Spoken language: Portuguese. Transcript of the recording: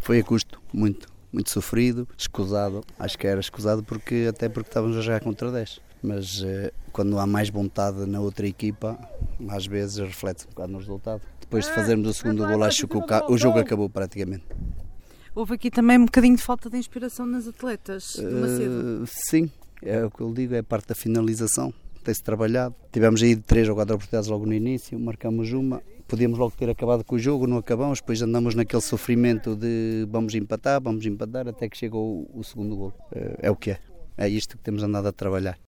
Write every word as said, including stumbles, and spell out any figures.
Foi a custo, muito, muito sofrido, escusado. Acho que era escusado porque, até porque estávamos a jogar contra dez. Mas eh, quando há mais vontade na outra equipa, às vezes reflete um bocado no resultado. Depois de fazermos o segundo gol, acho que o, ca- o jogo acabou praticamente. Houve aqui também um bocadinho de falta de inspiração nas atletas de Macedo. Uh, sim, é o que eu digo, é parte da finalização. Tem-se trabalhado. Tivemos aí três ou quatro oportunidades logo no início, marcamos uma. Podíamos logo ter acabado com o jogo, não acabamos, depois andamos naquele sofrimento de vamos empatar, vamos empatar, até que chegou o, o segundo gol. Uh, é o que é. É isto que temos andado a trabalhar.